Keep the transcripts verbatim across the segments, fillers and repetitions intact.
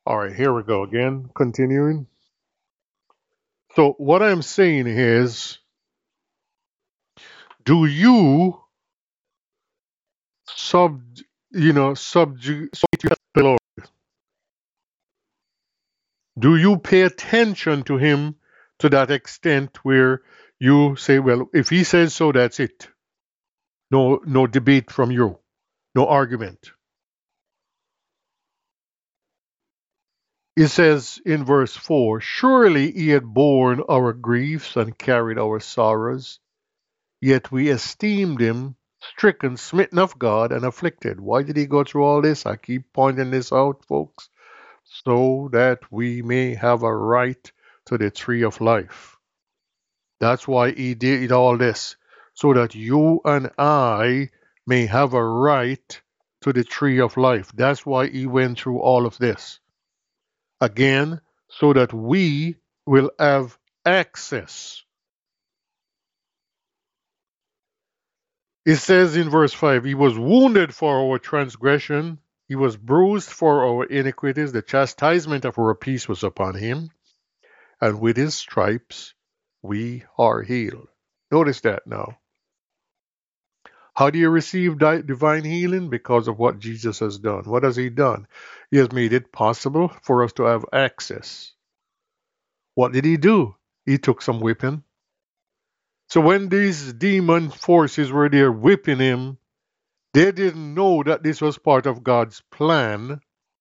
All right, here we go again. Continuing. So what I'm saying is, do you sub, you know, subjugate the Lord? Do you pay attention to Him to that extent where you say, well, if He says so, that's it. No, no debate from you, no argument. It says in verse four, surely He had borne our griefs and carried our sorrows. Yet we esteemed him stricken, smitten of God, and afflicted. Why did he go through all this? I keep pointing this out, folks, so that we may have a right to the tree of life. That's why he did all this, so that you and I may have a right to the tree of life. That's why he went through all of this. Again, so that we will have access. It says in verse five, He was wounded for our transgression, He was bruised for our iniquities, the chastisement of our peace was upon Him, and with His stripes we are healed. Notice that now. How do you receive di- divine healing? Because of what Jesus has done. What has He done? He has made it possible for us to have access. What did He do? He took some whipping. So when these demon forces were there whipping Him, they didn't know that this was part of God's plan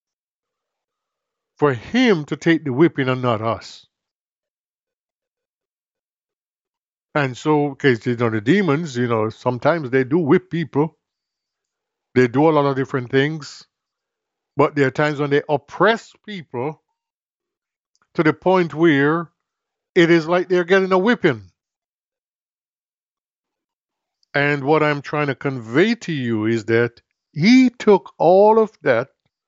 for Him to take the whipping and not us. And so, because you know, the demons, you know, sometimes they do whip people, they do a lot of different things, but there are times when they oppress people to the point where it is like they're getting a whipping. And what I'm trying to convey to you is that He took all of that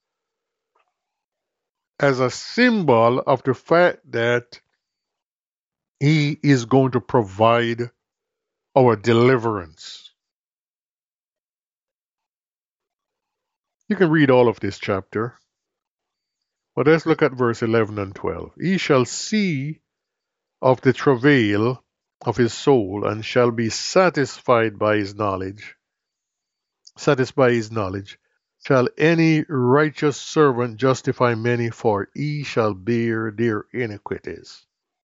as a symbol of the fact that He is going to provide our deliverance. You can read all of this chapter, but let's look at verse eleven and twelve. He shall see of the travail of his soul and shall be satisfied by his knowledge. Satisfied by his knowledge. Shall any righteous servant justify many, for he shall bear their iniquities.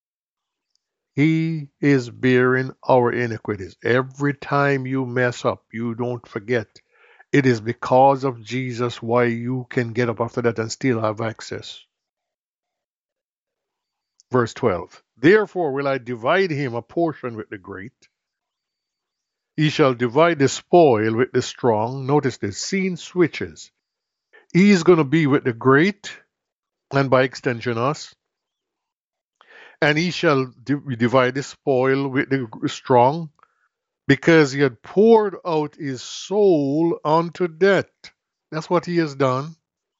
He is bearing our iniquities. Every time you mess up, you don't forget. It is because of Jesus why you can get up after that and still have access. Verse twelve. Therefore will I divide him a portion with the great. He shall divide the spoil with the strong. Notice the scene switches. He's going to be with the great, and by extension us. And he shall di- divide the spoil with the strong, because he had poured out his soul unto death. That's what he has done.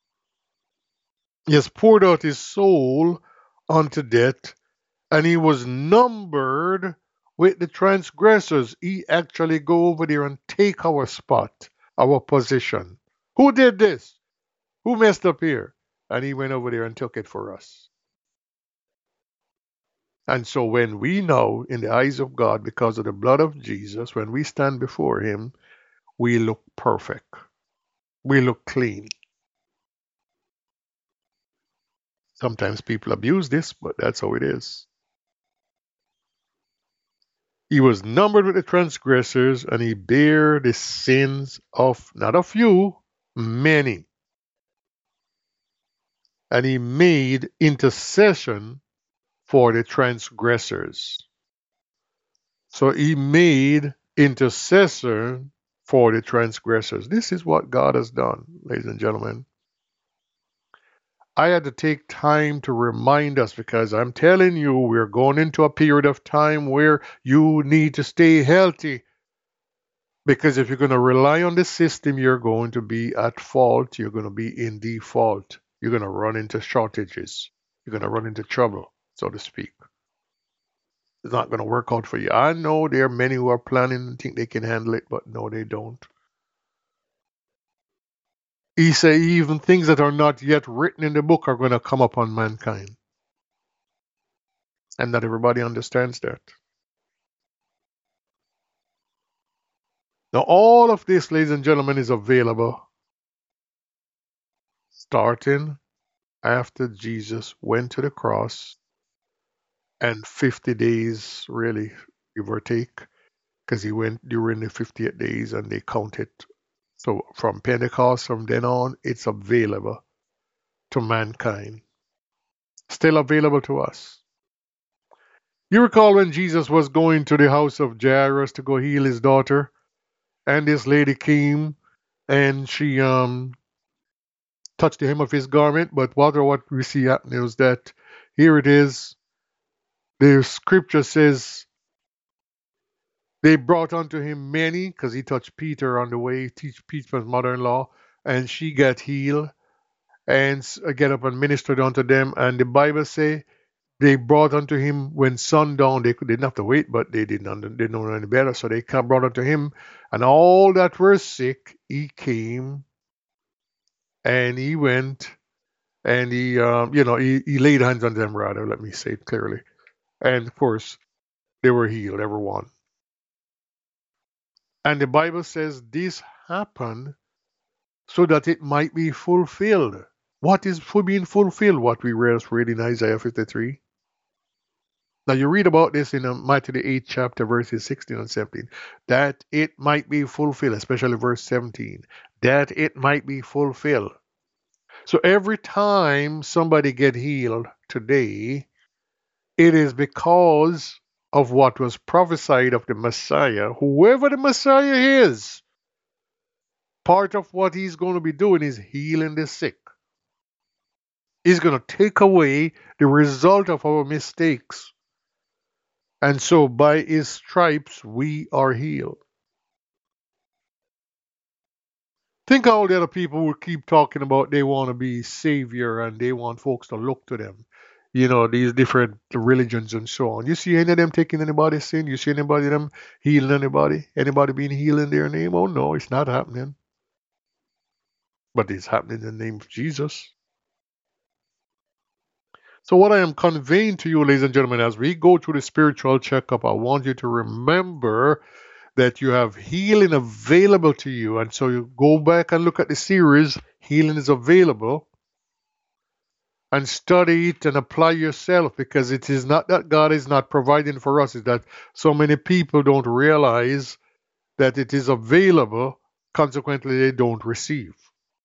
He has poured out his soul unto death, and he was numbered with the transgressors. He actually go over there and take our spot, our position. Who did this? Who messed up here? And he went over there and took it for us. And so when we know in the eyes of God, because of the blood of Jesus, when we stand before him, we look perfect. We look clean. Sometimes people abuse this, but that's how it is. He was numbered with the transgressors, and he bare the sins of not a few, many. And he made intercession for the transgressors. So he made intercessor for the transgressors. This is what God has done, ladies and gentlemen. I had to take time to remind us because I'm telling you, we're going into a period of time where you need to stay healthy. Because if you're going to rely on the system, you're going to be at fault. You're going to be in default. You're going to run into shortages. You're going to run into trouble, so to speak. It's not going to work out for you. I know there are many who are planning and think they can handle it, but no, they don't. He say even things that are not yet written in the book are going to come upon mankind. And not everybody understands that. Now, all of this, ladies and gentlemen, is available starting after Jesus went to the cross and fifty days, really, give or take, because he went during the fifty-eight days and they counted. So from Pentecost, from then on, it's available to mankind. Still available to us. You recall when Jesus was going to the house of Jairus to go heal his daughter, and this lady came and she um touched the hem of his garment, but what what we see happening is that here it is. The scripture says they brought unto him many, because he touched Peter on the way, teach Peter's mother-in-law, and she got healed and s- get up and ministered unto them. And the Bible say they brought unto him when sundown. They, could, they didn't have to wait, but they didn't under, they didn't know any better, so they come brought unto him, and all that were sick, he came and he went and he, um, you know, he, he laid hands on them. Rather, let me say it clearly, and of course they were healed, every one. And the Bible says this happened so that it might be fulfilled. What is for being fulfilled? What we read read in Isaiah fifty-three. Now you read about this in um, Matthew the eighth chapter, verses sixteen and seventeen. That it might be fulfilled, especially verse seventeen. That it might be fulfilled. So every time somebody get healed today, it is because of what was prophesied of the Messiah. Whoever the Messiah is, part of what he's going to be doing is healing the sick. He's going to take away the result of our mistakes. And so by his stripes, we are healed. Think how the other people will keep talking about they want to be savior and they want folks to look to them. You know, these different religions and so on. You see any of them taking anybody's sin? You see anybody of them healing anybody? Anybody being healed in their name? Oh no, it's not happening. But it's happening in the name of Jesus. So, what I am conveying to you, ladies and gentlemen, as we go through the spiritual checkup, I want you to remember that you have healing available to you. And so, you go back and look at the series, Healing is Available, and study it and apply yourself, because it is not that God is not providing for us, it's that so many people don't realize that it is available, consequently, they don't receive.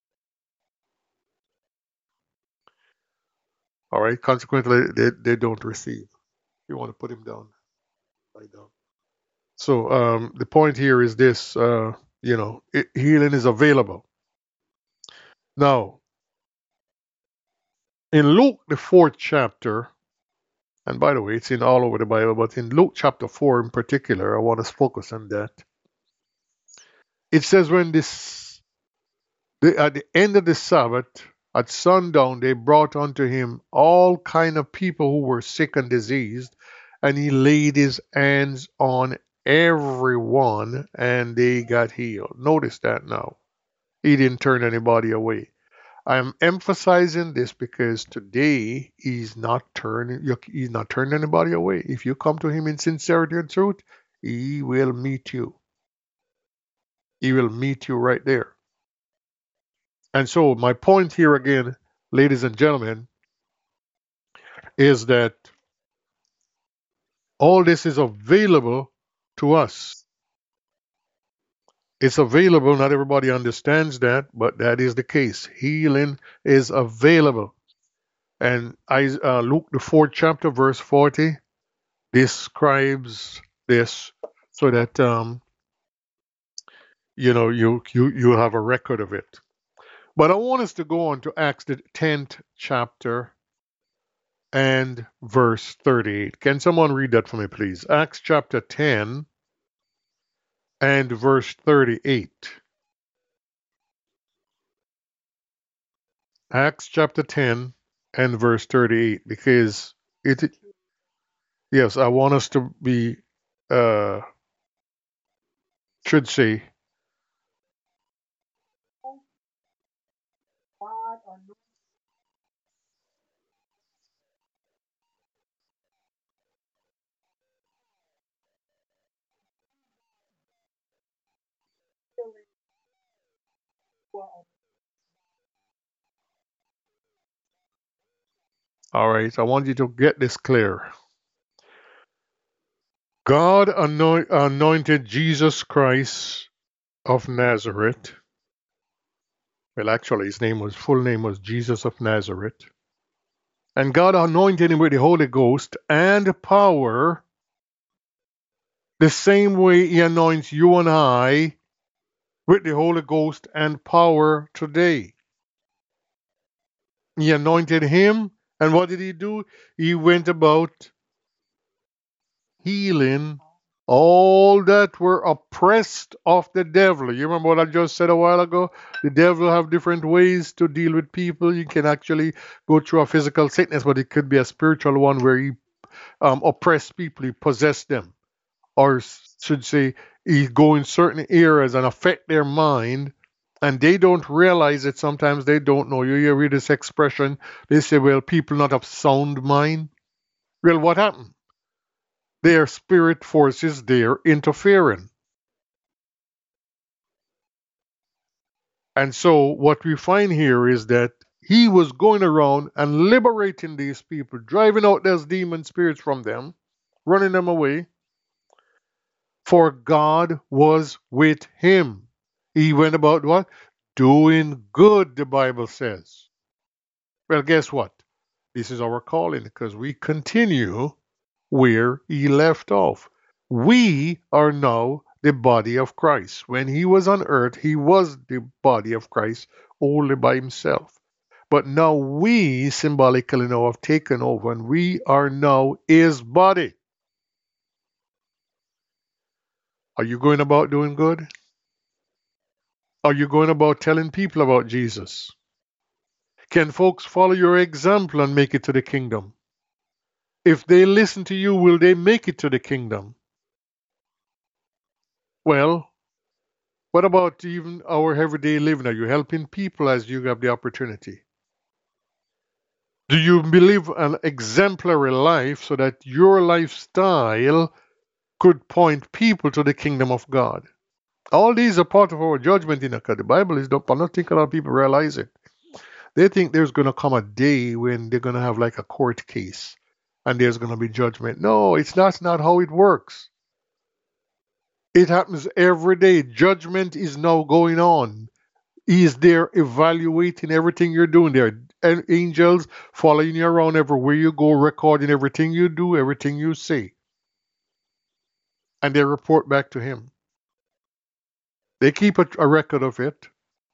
All right, consequently, they, they don't receive. You want to put him down, lie down. So um, the point here is this: uh, you know, it, healing is available. Now, in Luke, the fourth chapter, and by the way, it's in all over the Bible, but in Luke chapter four in particular, I want to focus on that. It says, when this, the, at the end of the Sabbath, at sundown, they brought unto him all kind of people who were sick and diseased, and he laid his hands on everyone, and they got healed. Notice that now. He didn't turn anybody away. I'm emphasizing this because today he's not turning he's not turning anybody away. If you come to him in sincerity and truth, he will meet you. He will meet you right there. And so my point here again, ladies and gentlemen, is that all this is available to us. It's available. Not everybody understands that, but that is the case. Healing is available. And I, uh, Luke, the fourth chapter, verse forty, describes this so that um, you know you you you have a record of it. But I want us to go on to Acts the tenth chapter and verse thirty-eight. Can someone read that for me, please? Acts chapter ten and verse thirty-eight. Acts chapter ten and verse thirty-eight, because it yes, I want us to be uh should say All right, I want you to get this clear. God anoint, anointed Jesus Christ of Nazareth. Well, actually, his name was full name was Jesus of Nazareth. And God anointed him with the Holy Ghost and power, the same way he anoints you and I with the Holy Ghost and power today. He anointed him, and what did he do? He went about healing all that were oppressed of the devil. You remember what I just said a while ago? The devil have different ways to deal with people. You can actually go through a physical sickness, but it could be a spiritual one where he um, oppress people, he possess them, or should say, he go in certain areas and affect their mind, and they don't realize it. Sometimes they don't know. You hear this expression? They say, "Well, people not of sound mind." Well, what happened? Their spirit forces there interfering. And so what we find here is that he was going around and liberating these people, driving out those demon spirits from them, running them away. For God was with him. He went about what? Doing good, the Bible says. Well, guess what? This is our calling because we continue where he left off. We are now the body of Christ. When he was on earth, he was the body of Christ only by himself. But now we symbolically now have taken over and we are now his body. Are you going about doing good? Are you going about telling people about Jesus? Can folks follow your example and make it to the kingdom? If they listen to you, will they make it to the kingdom? Well, what about even our everyday living? Are you helping people as you have the opportunity? Do you live an exemplary life so that your lifestyle could point people to the kingdom of God? All these are part of our judgment in the Bible is, but I don't think a lot of people realize it. They think there's going to come a day when they're going to have like a court case and there's going to be judgment. No, it's not, not how it works. It happens every day. Judgment is now going on. He is there evaluating everything you're doing. There are angels following you around everywhere you go, recording everything you do, everything you say. And they report back to him. They keep a, a record of it.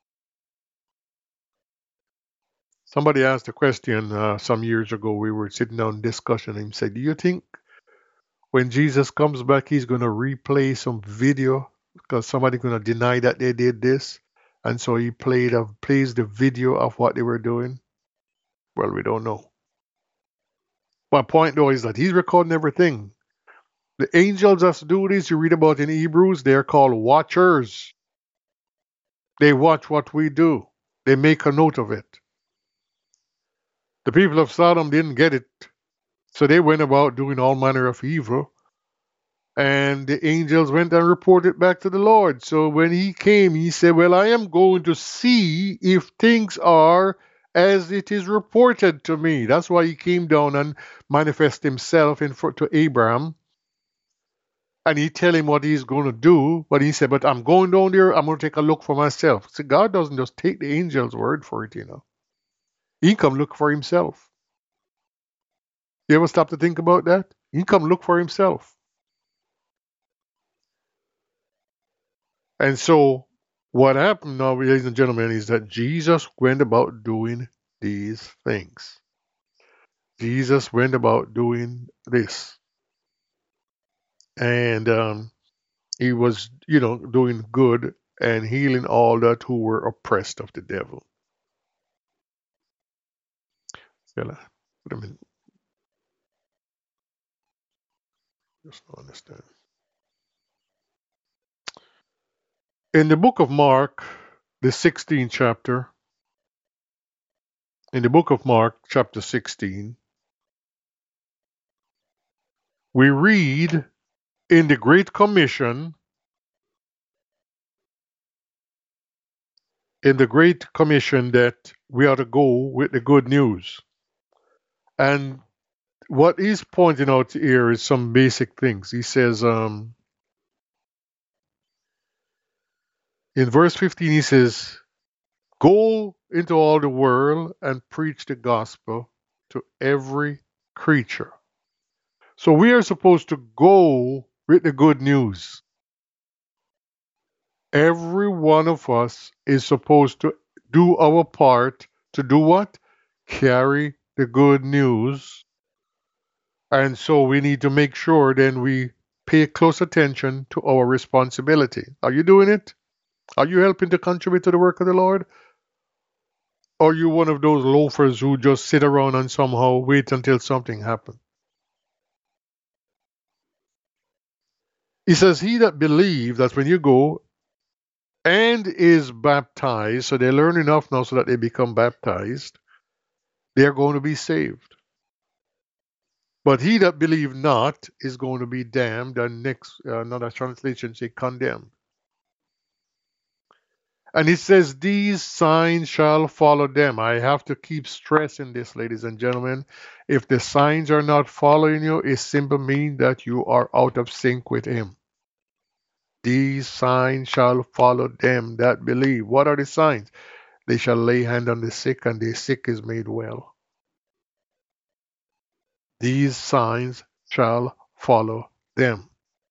Somebody asked a question uh, some years ago. We were sitting down discussing. And he said, "Do you think when Jesus comes back, he's going to replay some video because somebody's going to deny that they did this?" And so he played uh, plays the video of what they were doing. Well, we don't know. My point though is that he's recording everything. The angels that do this, you read about in Hebrews, they're called watchers. They watch what we do. They make a note of it. The people of Sodom didn't get it, so they went about doing all manner of evil. And the angels went and reported back to the Lord. So when he came, he said, "Well, I am going to see if things are as it is reported to me." That's why he came down and manifested himself in front to Abraham. And he tell him what he's going to do. But he said, "But I'm going down there. I'm going to take a look for myself." See, God doesn't just take the angel's word for it, you know. He come look for himself. You ever stop to think about that? He come look for himself. And so what happened now, ladies and gentlemen, is that Jesus went about doing these things. Jesus went about doing this. And um, he was, you know, doing good and healing all that who were oppressed of the devil. Yeah, wait a minute. Just don't understand. In the book of Mark, the sixteenth chapter, in the book of Mark, chapter sixteen, we read in the Great Commission in the Great Commission that we are to go with the good news. And what he's pointing out here is some basic things. He says, um, in verse fifteen, he says, go into all the world and preach the gospel to every creature. So we are supposed to go with the good news. Every one of us is supposed to do our part to do what? Carry the good news. And so we need to make sure then we pay close attention to our responsibility. Are you doing it? Are you helping to contribute to the work of the Lord? Or are you one of those loafers who just sit around and somehow wait until something happens? He says, he that believe that when you go and is baptized, so they learn enough now so that they become baptized, they are going to be saved. But he that believe not is going to be damned, and next, uh, another translation say condemned. And he says, these signs shall follow them. I have to keep stressing this, ladies and gentlemen. If the signs are not following you, it simply means that you are out of sync with him. These signs shall follow them that believe. What are the signs? They shall lay hand on the sick, and the sick is made well. These signs shall follow them.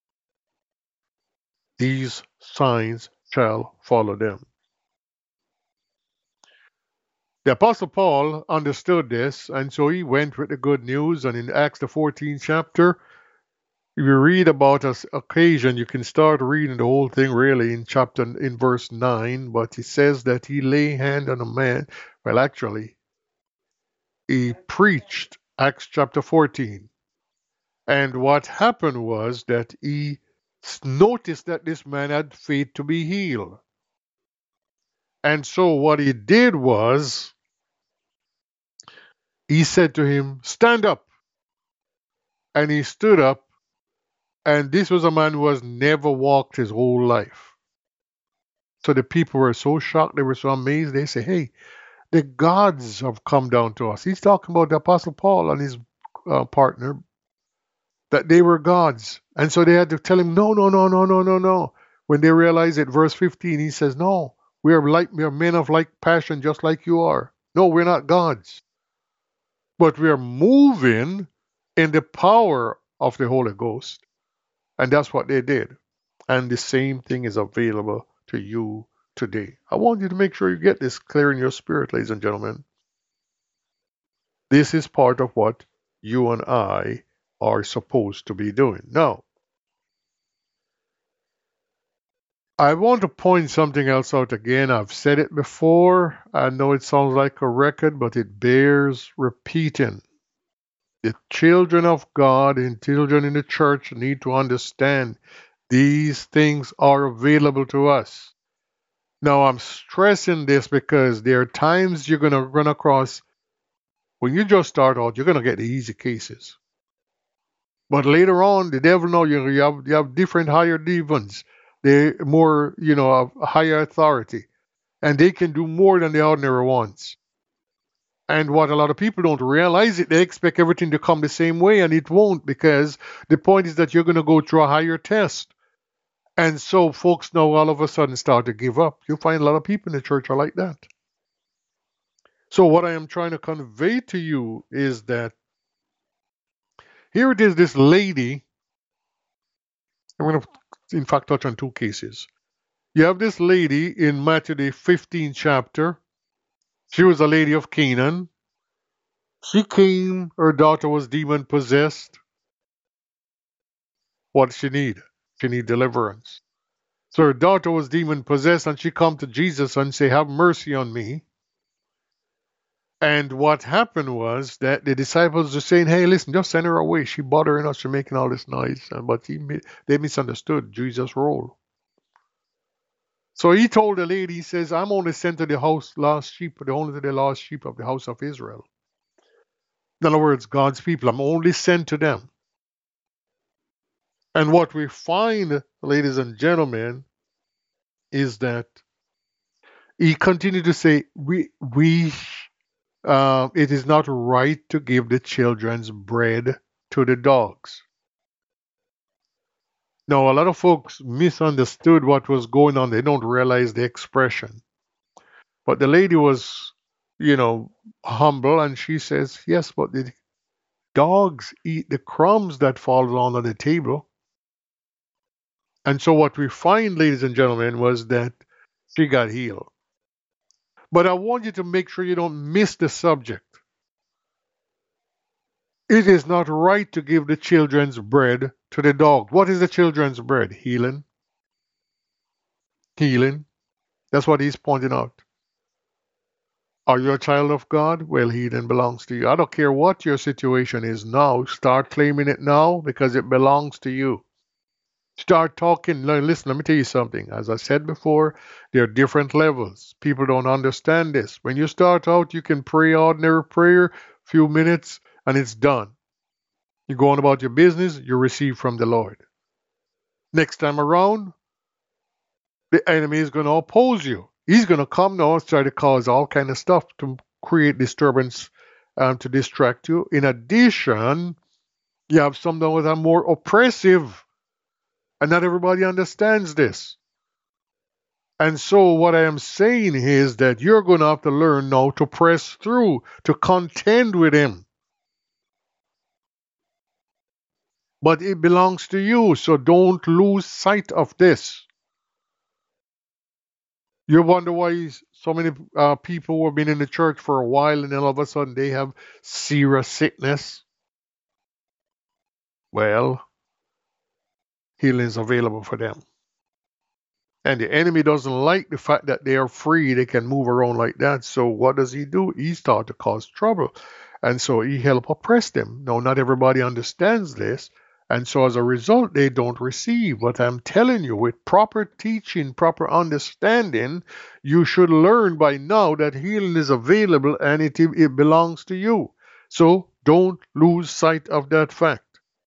These signs shall follow them. The Apostle Paul understood this, and so he went with the good news. And in Acts, the fourteenth chapter, if you read about this occasion, you can start reading the whole thing really in chapter in verse nine. But he says that he lay hand on a man. Well, actually, he preached Acts chapter fourteen. And what happened was that he noticed that this man had faith to be healed. And so what he did was, he said to him, stand up. And he stood up. And this was a man who has never walked his whole life. So the people were so shocked, they were so amazed. They say, hey, the gods have come down to us. He's talking about the Apostle Paul and his uh, partner, that they were gods. And so they had to tell him, no, no, no, no, no, no, no. When they realized it, verse fifteen, he says, no, we are like we are men of like passion, just like you are. No, we're not gods. But we are moving in the power of the Holy Ghost. And that's what they did. And the same thing is available to you today. I want you to make sure you get this clear in your spirit, ladies and gentlemen. This is part of what you and I are supposed to be doing. Now, I want to point something else out again. I've said it before. I know it sounds like a record, but it bears repeating. The children of God and children in the church need to understand these things are available to us. Now, I'm stressing this because there are times you're going to run across, when you just start out, you're going to get the easy cases. But later on, the devil know you, you have you have different higher demons. They're more, you know, of higher authority. And they can do more than the ordinary ones. And what a lot of people don't realize it, they expect everything to come the same way, and it won't, because the point is that you're going to go through a higher test. And so folks now all of a sudden start to give up. You'll find a lot of people in the church are like that. So what I am trying to convey to you is that here it is, this lady. I'm going to, in fact, touch on two cases. You have this lady in Matthew, the fifteenth chapter. She was a lady of Canaan. She came, her daughter was demon possessed. What did she need? She need deliverance. So her daughter was demon possessed, and she come to Jesus and say, have mercy on me. And what happened was that the disciples were saying, hey, listen, just send her away. She bothering us, she's making all this noise. But he, they misunderstood Jesus' role. So he told the lady, he says, I'm only sent to the house lost sheep, the only to the lost sheep of the house of Israel. In other words, God's people, I'm only sent to them. And what we find, ladies and gentlemen, is that He continued to say, we, we, uh, it is not right to give the children's bread to the dogs. Now, a lot of folks misunderstood what was going on. They don't realize the expression. But the lady was, you know, humble, and she says, yes, but the dogs eat the crumbs that fall on the table. And so what we find, ladies and gentlemen, was that she got healed. But I want you to make sure you don't miss the subject. It is not right to give the children's bread to the dog. What is the children's bread? Healing. Healing. That's what he's pointing out. Are you a child of God? Well, healing belongs to you. I don't care what your situation is now. Start claiming it now because it belongs to you. Start talking. Listen, let me tell you something. As I said before, there are different levels. People don't understand this. When you start out, you can pray ordinary prayer, few minutes, and it's done. You go on about your business, you receive from the Lord. Next time around, the enemy is going to oppose you. He's going to come now and try to cause all kind of stuff to create disturbance, um, to distract you. In addition, you have some that are more oppressive, and not everybody understands this. And so what I am saying is that you're going to have to learn now to press through, to contend with him. But it belongs to you, so don't lose sight of this. You wonder why so many uh, people who have been in the church for a while and then all of a sudden they have serious sickness. Well, healing is available for them. And the enemy doesn't like the fact that they are free, they can move around like that. So what does he do? He starts to cause trouble. And so he help oppress them. Now, not everybody understands this. And so as a result, they don't receive. But I'm telling you, with proper teaching, proper understanding, you should learn by now that healing is available and it, it belongs to you. So don't lose sight of that fact.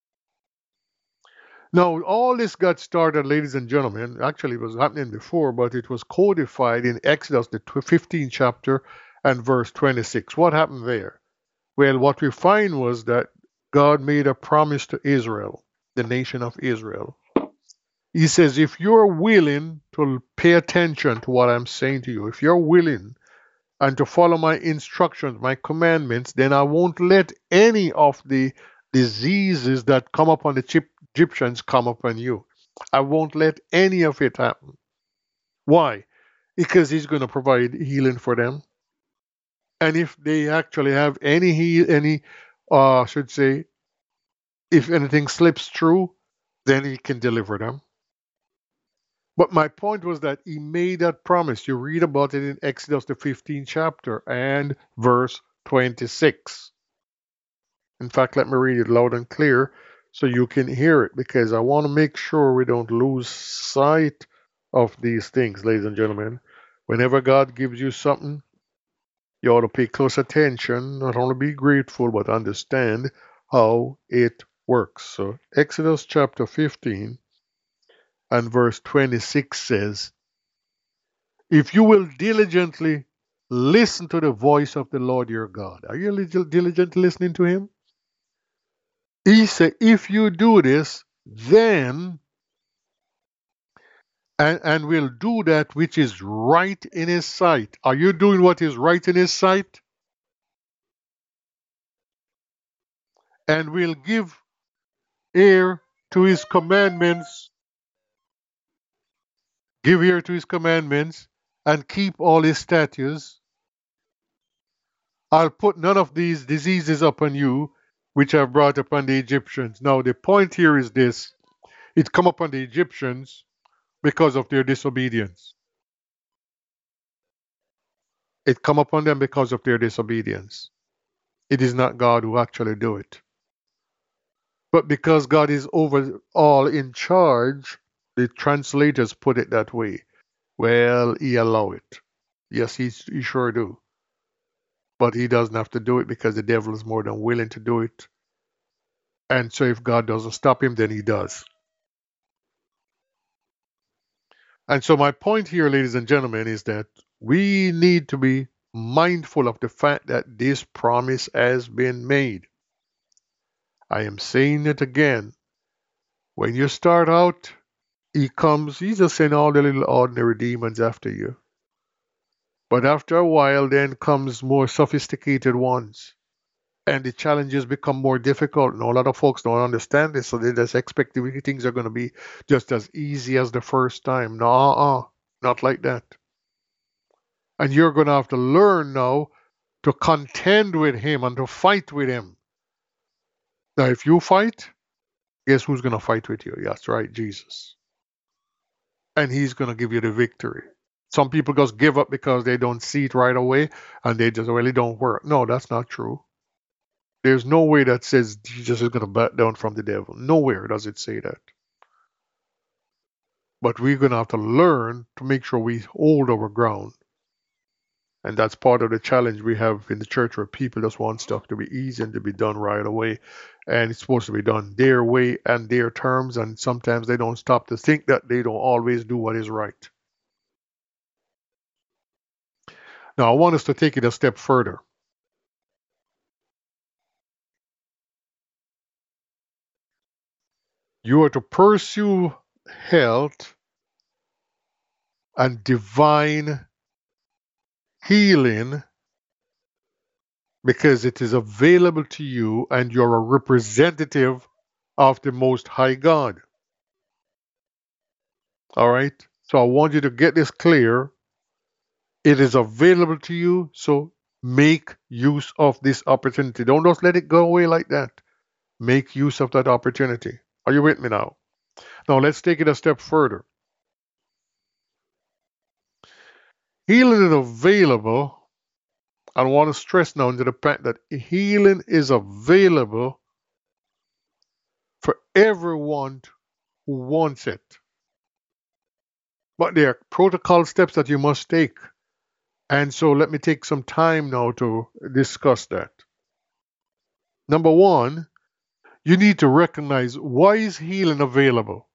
Now, all this got started, ladies and gentlemen. Actually, it was happening before, but it was codified in Exodus, the fifteenth chapter and verse twenty-six. What happened there? Well, what we find was that God made a promise to Israel, the nation of Israel. He says, if you're willing to pay attention to what I'm saying to you, if you're willing and to follow my instructions, my commandments, then I won't let any of the diseases that come upon the Egyptians come upon you. I won't let any of it happen. Why? Because he's going to provide healing for them. And if they actually have any heal, any, uh, I should say, if anything slips through, then he can deliver them. But my point was that he made that promise. You read about it in Exodus, the fifteenth chapter and verse twenty-six. In fact, let me read it loud and clear so you can hear it, because I want to make sure we don't lose sight of these things, ladies and gentlemen. Whenever God gives you something, you ought to pay close attention, not only be grateful, but understand how it works. So Exodus chapter fifteen and verse twenty-six says, if you will diligently listen to the voice of the Lord your God. Are you diligently listening to him? He said, if you do this, then, and, and will do that which is right in his sight. Are you doing what is right in his sight? And will give ear to his commandments, give ear to his commandments, and keep all his statutes. I'll put none of these diseases upon you, which I've brought upon the Egyptians. Now, the point here is this. It come upon the Egyptians because of their disobedience. It come upon them because of their disobedience. It is not God who actually do it. But because God is over all in charge, the translators put it that way. Well, he allow it. Yes, he, he sure do. But he doesn't have to do it because the devil is more than willing to do it. And so if God doesn't stop him, then he does. And so my point here, ladies and gentlemen, is that we need to be mindful of the fact that this promise has been made. I am saying it again. When you start out, he comes, he just send all the little ordinary demons after you. But after a while, then comes more sophisticated ones. And the challenges become more difficult. And a lot of folks don't understand this, so they just expect the things are going to be just as easy as the first time. No, uh-uh, not like that. And you're going to have to learn now to contend with him and to fight with him. Now, if you fight, guess who's going to fight with you? That's right, Jesus. And he's going to give you the victory. Some people just give up because they don't see it right away and they just really don't work. No, that's not true. There's no way that says Jesus is going to back down from the devil. Nowhere does it say that. But we're going to have to learn to make sure we hold our ground. And that's part of the challenge we have in the church, where people just want stuff to be easy and to be done right away. And it's supposed to be done their way and their terms. And sometimes they don't stop to think that they don't always do what is right. Now, I want us to take it a step further. You are to pursue health and divine healing because it is available to you and you're a representative of the Most High God. All right? So I want you to get this clear. It is available to you, so make use of this opportunity. Don't just let it go away like that. Make use of that opportunity. Are you with me now? Now let's take it a step further. Healing is available. I want to stress now into the fact that healing is available for everyone who wants it. But there are protocol steps that you must take. And so let me take some time now to discuss that. Number one, you need to recognize, why is healing available?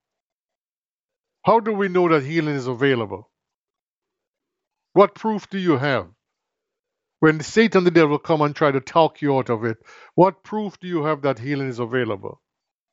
How do we know that healing is available? What proof do you have? When Satan the devil come and try to talk you out of it, what proof do you have that healing is available?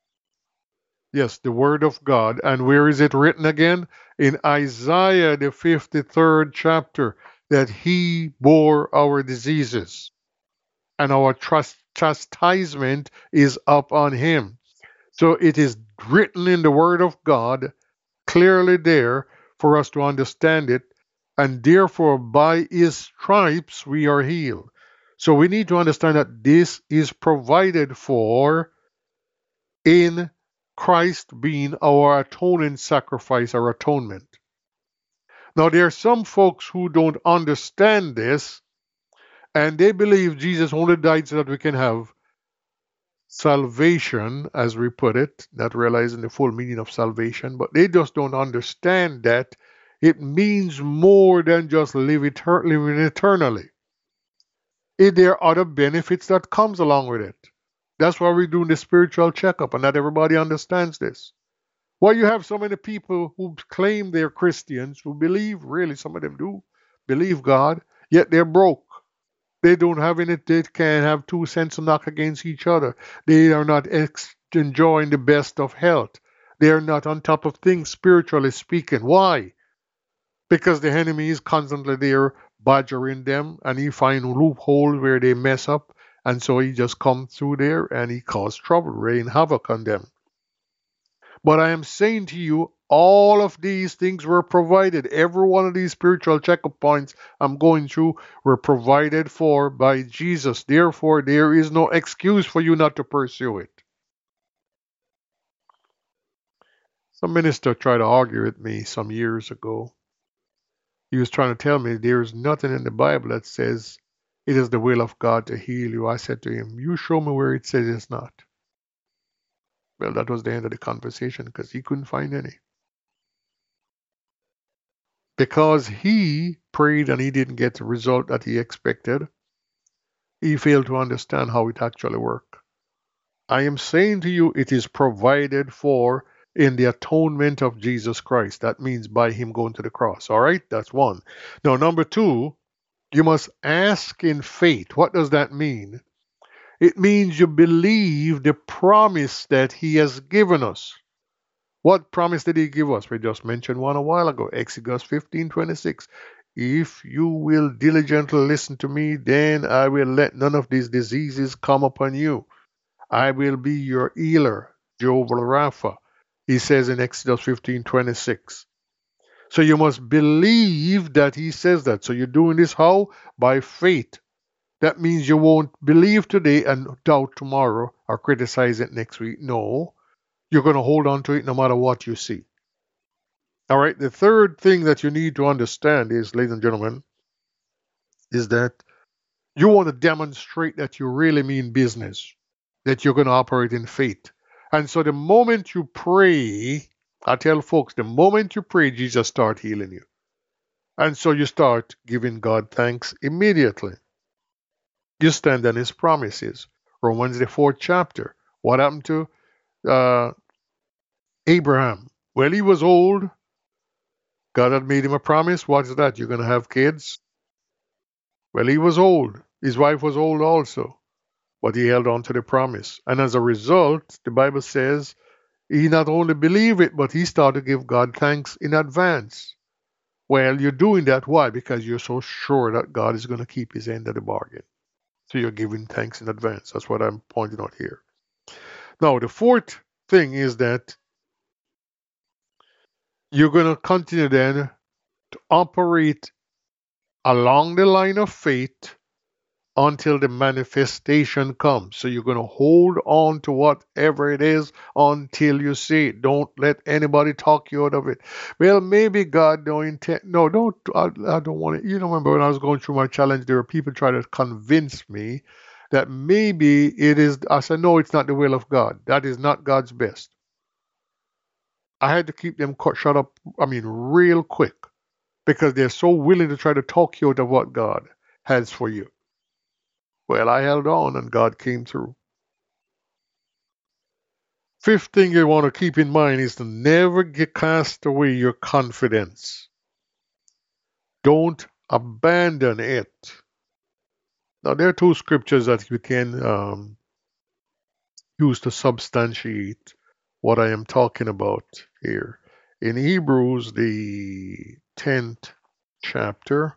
Yes, the word of God. And where is it written again? In Isaiah, the fifty-third chapter, that he bore our diseases and our trust, chastisement is upon him. So it is written in the word of God, clearly there for us to understand it. And therefore, by his stripes, we are healed. So we need to understand that this is provided for in Christ being our atoning sacrifice, our atonement. Now, there are some folks who don't understand this, and they believe Jesus only died so that we can have salvation, as we put it, not realizing the full meaning of salvation, but they just don't understand that it means more than just live etern- living eternally. It, there are other benefits that comes along with it. That's why we're doing the spiritual checkup, and not everybody understands this. Why you have so many people who claim they're Christians, who believe, really, some of them do, believe God, yet they're broke. They don't have any, they can't have two cents to knock against each other. They are not ex- enjoying the best of health. They are not on top of things, spiritually speaking. Why? Because the enemy is constantly there badgering them, and he finds loopholes where they mess up, and so he just comes through there and he causes trouble, rain havoc on them. But I am saying to you, all of these things were provided. Every one of these spiritual checkup points I'm going through were provided for by Jesus. Therefore, there is no excuse for you not to pursue it. Some minister tried to argue with me some years ago. He was trying to tell me there's nothing in the Bible that says it is the will of God to heal you. I said to him, you show me where it says it's not. Well, that was the end of the conversation because he couldn't find any. Because he prayed and he didn't get the result that he expected, he failed to understand how it actually worked. I am saying to you, it is provided for in the atonement of Jesus Christ. That means by him going to the cross. All right? That's one. Now, number two, you must ask in faith. What does that mean? It means you believe the promise that he has given us. What promise did he give us? We just mentioned one a while ago, Exodus fifteen twenty-six. If you will diligently listen to me, then I will let none of these diseases come upon you. I will be your healer, Jehovah Rapha. He says in Exodus fifteen twenty-six. So you must believe that he says that. So you're doing this how? By faith. That means you won't believe today and doubt tomorrow or criticize it next week. No, you're going to hold on to it no matter what you see. All right, the third thing that you need to understand is, ladies and gentlemen, is that you want to demonstrate that you really mean business, that you're going to operate in faith. And so the moment you pray, I tell folks, the moment you pray, Jesus starts healing you. And so you start giving God thanks immediately. You stand on his promises. Romans, the fourth chapter. What happened to uh, Abraham? Well, he was old. God had made him a promise. What's that? You're going to have kids? Well, he was old. His wife was old also. But he held on to the promise. And as a result, the Bible says he not only believed it, but he started to give God thanks in advance. Well, you're doing that. Why? Because you're so sure that God is going to keep his end of the bargain. So you're giving thanks in advance. That's what I'm pointing out here. Now, the fourth thing is that you're going to continue then to operate along the line of faith until the manifestation comes. So you're going to hold on to whatever it is until you see it. Don't let anybody talk you out of it. Well, maybe God don't intend. No, don't. I, I don't want to. You know, remember when I was going through my challenge, there were people trying to convince me that maybe it is. I said, no, it's not the will of God. That is not God's best. I had to keep them cut, shut up. I mean, real quick, because they're so willing to try to talk you out of what God has for you. Well, I held on and God came through. Fifth thing you want to keep in mind is to never get cast away your confidence. Don't abandon it. Now, there are two scriptures that you can um, use to substantiate what I am talking about here. In Hebrews, the tenth chapter,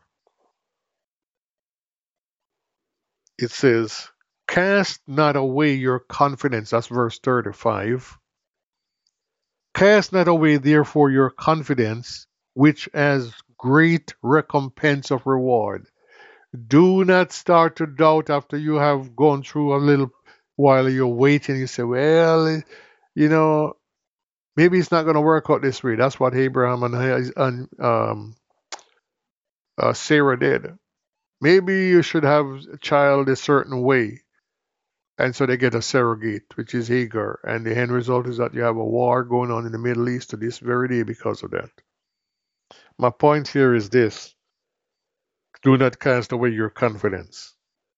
it says, cast not away your confidence. That's verse thirty-five. Cast not away, therefore, your confidence, which has great recompense of reward. Do not start to doubt after you have gone through a little while you're waiting. You say, well, you know, maybe it's not going to work out this way. That's what Abraham and, and um, uh, Sarah did. Maybe you should have a child a certain way. And so they get a surrogate, which is Hagar. And the end result is that you have a war going on in the Middle East to this very day because of that. My point here is this. Do not cast away your confidence.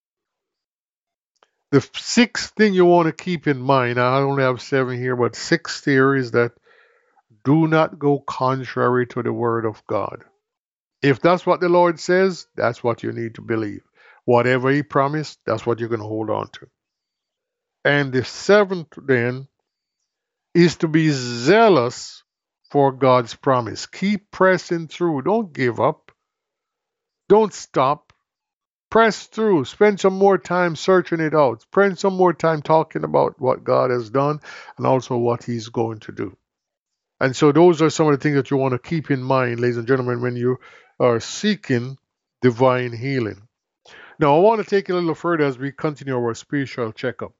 The sixth thing you want to keep in mind, I only have seven here, but sixth here is that do not go contrary to the word of God. If that's what the Lord says, that's what you need to believe. Whatever he promised, that's what you're going to hold on to. And the seventh then is to be zealous for God's promise. Keep pressing through. Don't give up. Don't stop. Press through. Spend some more time searching it out. Spend some more time talking about what God has done and also what he's going to do. And so those are some of the things that you want to keep in mind, ladies and gentlemen, when you are seeking divine healing. Now, I want to take it a little further as we continue our spiritual checkup.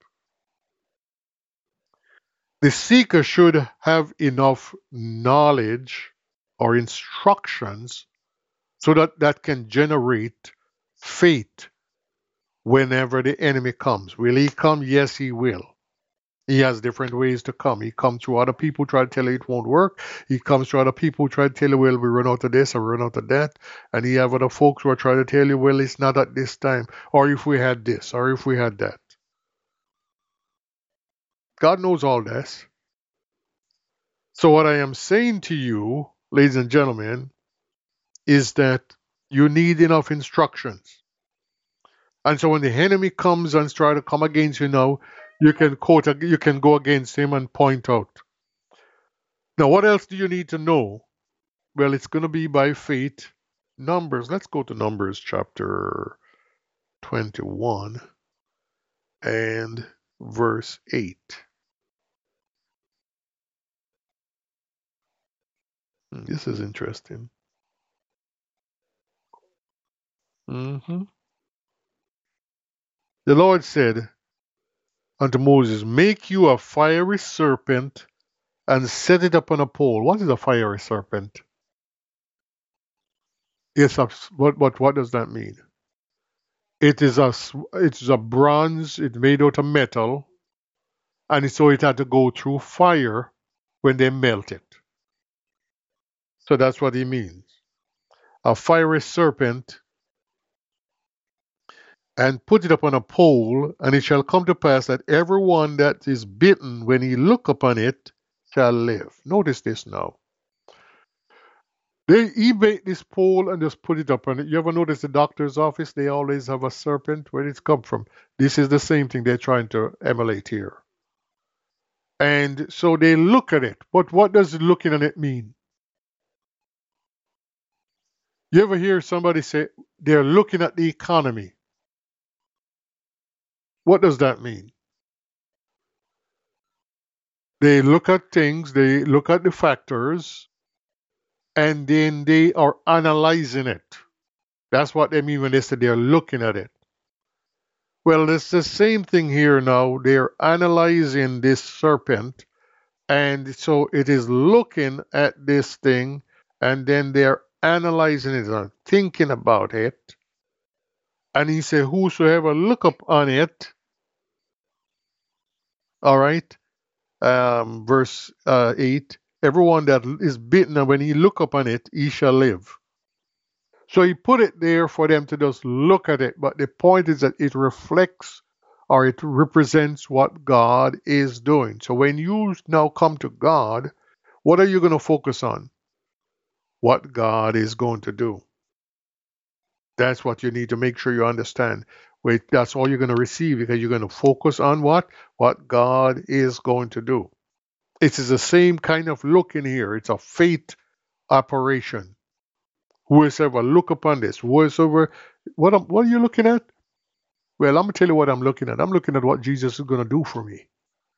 The seeker should have enough knowledge or instructions so that that can generate faith whenever the enemy comes. Will he come? Yes, he will. He has different ways to come. He comes through other people try to tell you it won't work. He comes through other people try to tell you, well, we run out of this or run out of that. And he have other folks who are trying to tell you, well, it's not at this time, or if we had this, or if we had that. God knows all this. So what I am saying to you, ladies and gentlemen, is that you need enough instructions. And so when the enemy comes and try to come against you now, you can quote, you can go against him and point out. Now, what else do you need to know? Well, it's going to be by faith. Numbers. Let's go to Numbers chapter twenty-one and verse eight. Hmm, This is interesting. hmm The Lord said unto Moses, Make you a fiery serpent and set it upon a pole. What is a fiery serpent? Yes, a- what, what, what does that mean? It is a, s- it's a bronze, it's made out of metal, and so it had to go through fire when they melt it. So that's what he means. A fiery serpent, and put it upon a pole, and it shall come to pass that every one that is bitten, when he look upon it, shall live. Notice this now. They he made this pole and just put it up on it. You ever notice the doctor's office? They always have a serpent. Where did it come from? This is the same thing they're trying to emulate here. And so they look at it. But what does looking at it mean? You ever hear somebody say they're looking at the economy? What does that mean? They look at things, they look at the factors, and then they are analyzing it. That's what they mean when they say they're looking at it. Well, it's the same thing here now. They're analyzing this serpent, and so it is looking at this thing, and then they're analyzing it and thinking about it. And he said, Whosoever look up on it, all right, um, verse uh, eight, everyone that is bitten, and when he look upon it, he shall live. So he put it there for them to just look at it. But the point is that it reflects or it represents what God is doing. So when you now come to God, what are you going to focus on? What God is going to do. That's what you need to make sure you understand. Wait, that's all you're going to receive because you're going to focus on what? What God is going to do. It is the same kind of look in here. It's a faith operation. Whosoever look upon this, whosoever, what, am- what are you looking at? Well, I'm going to tell you what I'm looking at. I'm looking at what Jesus is going to do for me.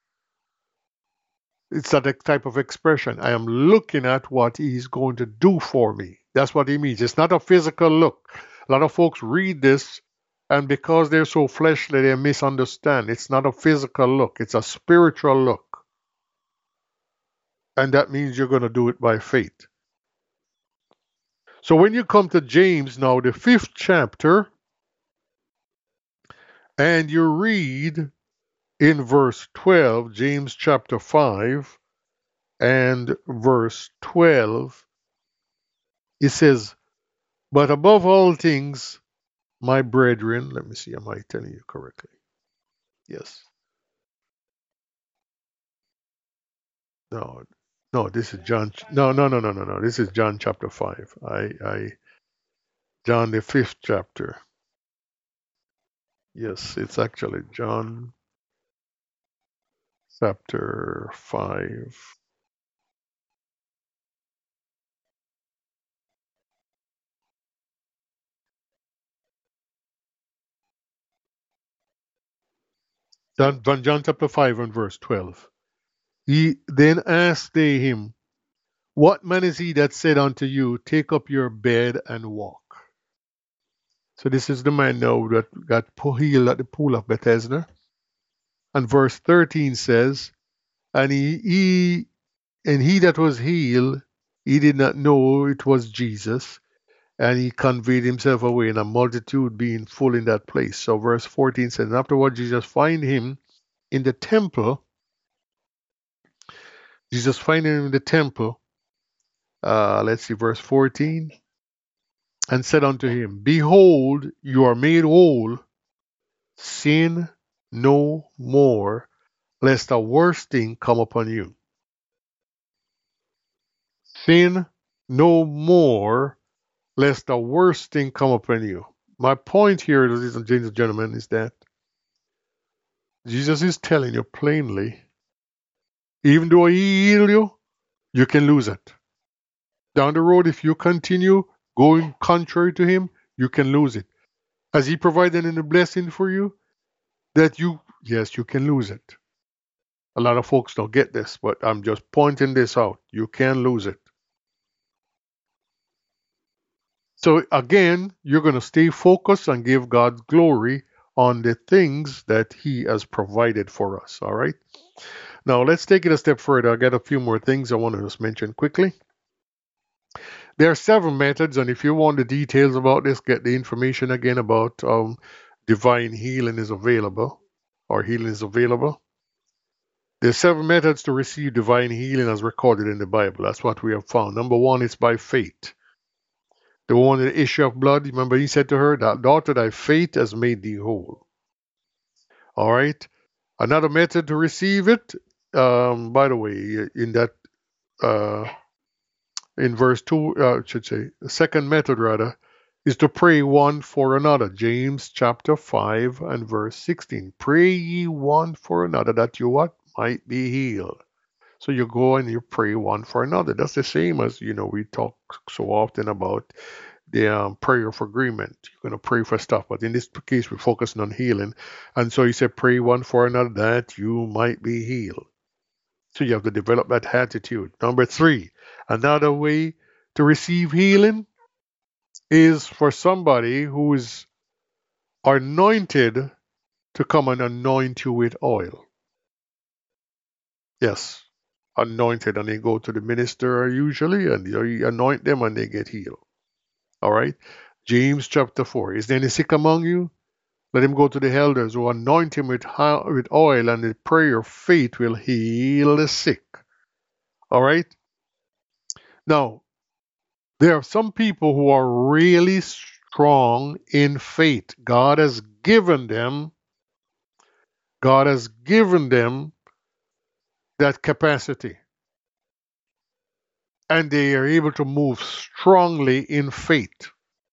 It's that type of expression. I am looking at what he's going to do for me. That's what he means. It's not a physical look. A lot of folks read this, and because they're so fleshly, they misunderstand. It's not a physical look, it's a spiritual look. And that means you're going to do it by faith. So when you come to James now, the fifth chapter, and you read in verse twelve, James chapter five and verse twelve, it says, But above all things, my brethren, let me see, am I telling you correctly? Yes. No, no, this is John. No, no, no, no, no, no. This is John chapter five. I, I, John the fifth chapter. Yes, it's actually John chapter five. John, John chapter five and verse twelve. He then asked they him, What man is he that said unto you, Take up your bed and walk? So this is the man now that got healed at the pool of Bethesda. And verse thirteen says, And he, he and he that was healed, he did not know it was Jesus, and he conveyed himself away, and a multitude being full in that place. So verse fourteen says, and afterward Jesus find him in the temple. Jesus find him in the temple. Uh, let's see, verse fourteen. And said unto him, Behold, you are made whole. Sin no more, lest a worse thing come upon you. Sin no more, lest the worst thing come upon you. My point here, ladies and gentlemen, is that Jesus is telling you plainly, even though he healed you, you can lose it. Down the road, if you continue going contrary to him, you can lose it. Has he provided any blessing for you? That you, yes, you can lose it. A lot of folks don't get this, but I'm just pointing this out. You can lose it. So again, you're going to stay focused and give God glory on the things that he has provided for us. All right. Now let's take it a step further. I got a few more things I want to just mention quickly. There are several methods, and if you want the details about this, get the information again about um, divine healing is available, or healing is available. There's several methods to receive divine healing as recorded in the Bible. That's what we have found. Number one is by faith. The one with the issue of blood, remember he said to her, that daughter, thy faith has made thee whole. All right. Another method to receive it, um, by the way, in that, uh, in verse two, uh, I should say, the second method rather, is to pray one for another. James chapter five and verse sixteen. Pray ye one for another that you what? Might be healed. So you go and you pray one for another. That's the same as, you know, we talk so often about the um, prayer of agreement. You're going to pray for stuff, but in this case, we're focusing on healing. And so he said, pray one for another that you might be healed. So you have to develop that attitude. Number three, another way to receive healing is for somebody who is anointed to come and anoint you with oil. Yes, anointed, and they go to the minister usually, and you anoint them and they get healed. All right. James chapter four. Is there any sick among you? Let him go to the elders who anoint him with, with oil, and the prayer of faith will heal the sick. All right. Now, there are some people who are really strong in faith. God has given them, God has given them that capacity. And they are able to move strongly in faith.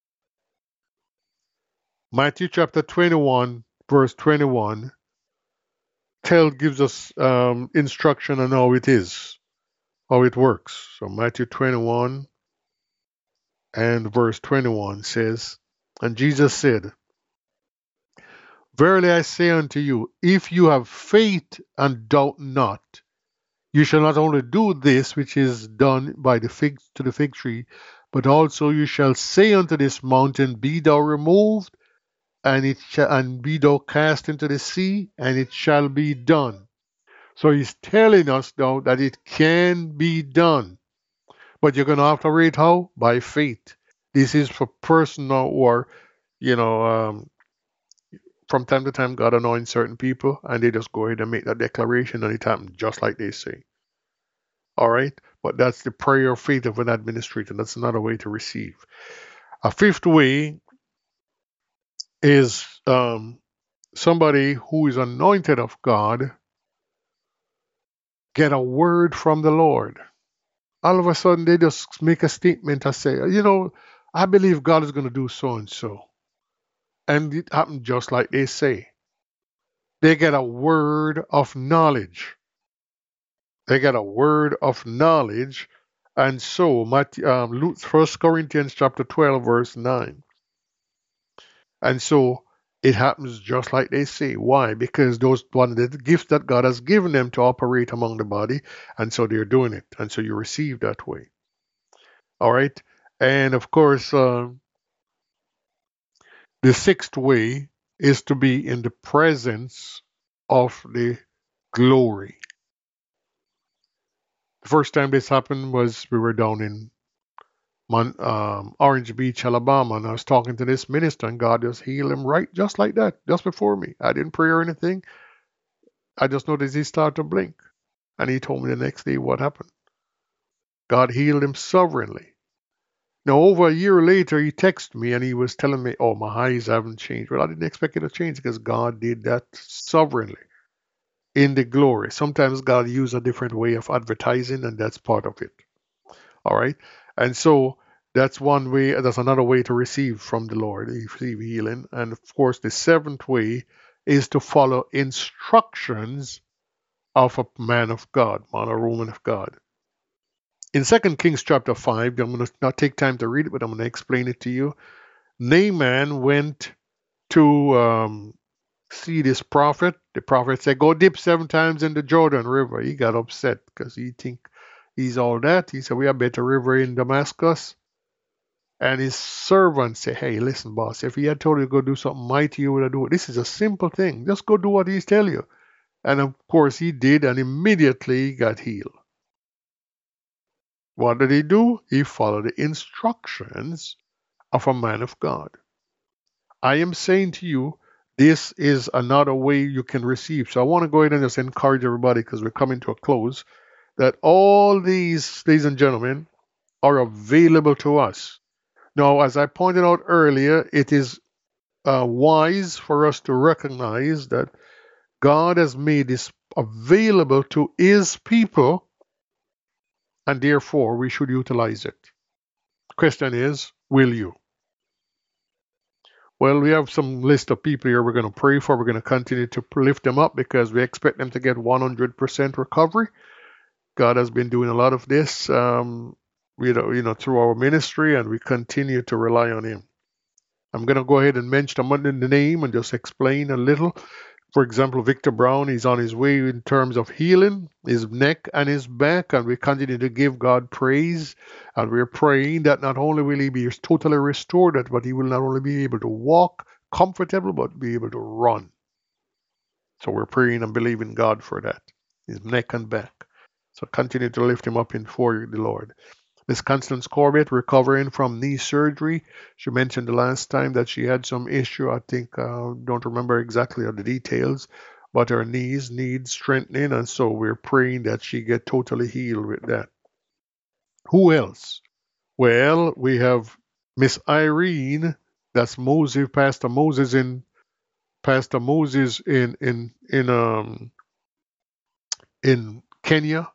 Matthew chapter twenty-one, verse twenty-one, tell gives us um, instruction on how it is, how it works. So Matthew twenty-one and verse twenty-one says, and Jesus said, verily I say unto you, if you have faith and doubt not, you shall not only do this which is done by the fig to the fig tree, but also you shall say unto this mountain, be thou removed, and it shall and be thou cast into the sea, and it shall be done. So he's telling us now that it can be done. But you're gonna have to rate how? By faith. This is for personal or, you know, um, from time to time God anoints certain people and they just go ahead and make that declaration and it happens just like they say. All right, but that's the prayer of faith of an administrator. That's another way to receive. A fifth way is um, somebody who is anointed of God get a word from the Lord. All of a sudden, they just make a statement and say, you know, I believe God is going to do so and so. And it happened just like they say. They get a word of knowledge. They get a word of knowledge. And so, um, First Corinthians chapter twelve, verse nine. And so it happens just like they say. Why? Because those one of the gifts that God has given them to operate among the body, and so they're doing it. And so you receive that way. All right. And of course, uh, the sixth way is to be in the presence of the glory. The first time this happened was we were down in Mon, um, Orange Beach, Alabama, and I was talking to this minister, and God just healed him right just like that, just before me. I didn't pray or anything. I just noticed he started to blink, and he told me the next day what happened. God healed him sovereignly. Now, over a year later, he texted me, and he was telling me, oh, my eyes haven't changed. Well, I didn't expect it to change because God did that sovereignly in the glory. Sometimes God uses a different way of advertising, and that's part of it. All right. And so that's one way, that's another way to receive from the Lord, receive healing. And of course, the seventh way is to follow instructions of a man of God, man or woman of God. In Second Kings chapter five, I'm going to not take time to read it, but I'm going to explain it to you. Naaman went to um, see this prophet. The prophet said, "Go dip seven times in the Jordan River." He got upset because he think he's all that. He said, "We have better river in Damascus." And his servant said, "Hey, listen, boss, if he had told you to go do something mighty, you would have done it. This is a simple thing. Just go do what he's tell you." And of course he did, and immediately got healed. What did he do? He followed the instructions of a man of God. I am saying to you, this is another way you can receive. So I want to go ahead and just encourage everybody, because we're coming to a close, that all these, ladies and gentlemen, are available to us. Now, as I pointed out earlier, it is uh, wise for us to recognize that God has made this available to his people, and therefore we should utilize it. Question is, will you? Well, we have some list of people here we're going to pray for. We're going to continue to lift them up because we expect them to get one hundred percent recovery. God has been doing a lot of this, um, you know, you know, through our ministry, and we continue to rely on Him. I'm going to go ahead and mention them under the name and just explain a little. For example, Victor Brown is on his way in terms of healing his neck and his back, and we continue to give God praise. And we're praying that not only will he be totally restored, but he will not only be able to walk comfortable, but be able to run. So we're praying and believing God for that, his neck and back. So continue to lift him up before the Lord. Miss Constance Corbett recovering from knee surgery. She mentioned the last time that she had some issue. I think, uh, don't remember exactly the details, but her knees need strengthening, and so we're praying that she get totally healed with that. Who else? Well, we have Miss Irene. That's Moses, Pastor Moses in Pastor Moses in in in um in Kenya.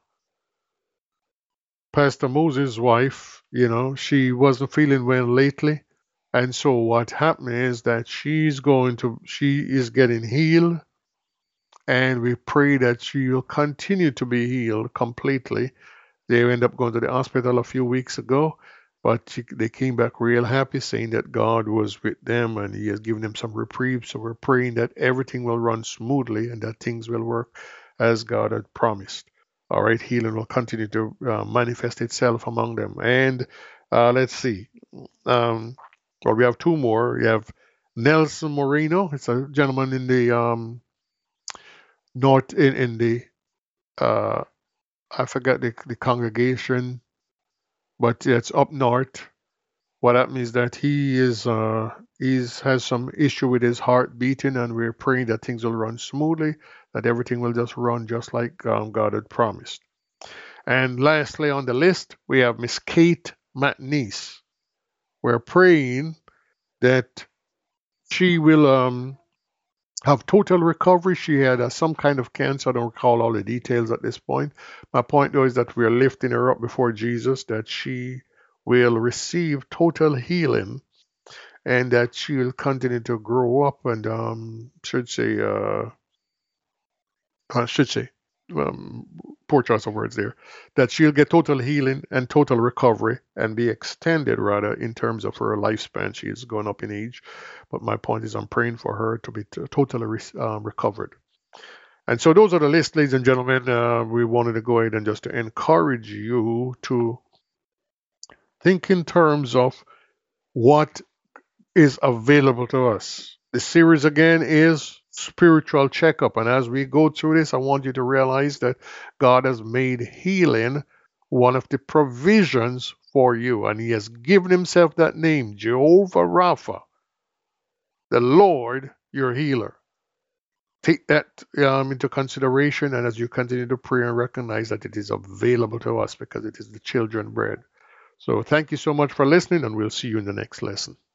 Pastor Moses' wife, you know, she wasn't feeling well lately. And so what happened is that she's going to, she is getting healed. And we pray that she will continue to be healed completely. They ended up going to the hospital a few weeks ago, but she, they came back real happy, saying that God was with them and He has given them some reprieve. So we're praying that everything will run smoothly and that things will work as God had promised. All right, healing will continue to uh, manifest itself among them. And uh, let's see. Um, well, we have two more. We have Nelson Moreno. It's a gentleman in the um, north, in, in the, uh, I forget the, the congregation, but it's up north. What happens is that he is uh, he's has some issue with his heart beating, and we're praying that things will run smoothly, that everything will just run just like um, God had promised. And lastly on the list, we have Miss Kate McNeese. We're praying that she will um, have total recovery. She had uh, some kind of cancer. I don't recall all the details at this point. My point though is that we are lifting her up before Jesus, that she will receive total healing, and that she will continue to grow up and um, should say, uh, I should say, um, poor choice of words there, that she'll get total healing and total recovery and be extended rather in terms of her lifespan. She is going up in age, but my point is I'm praying for her to be t- totally re- um, recovered. And so those are the lists, ladies and gentlemen. Uh, we wanted to go ahead and just to encourage you to think in terms of what is available to us. The series again is Spiritual Checkup. And as we go through this, I want you to realize that God has made healing one of the provisions for you. And He has given Himself that name, Jehovah Rapha, the Lord, your healer. Take that um, into consideration, and as you continue to pray and recognize that it is available to us because it is the children bread. So thank you so much for listening, and we'll see you in the next lesson.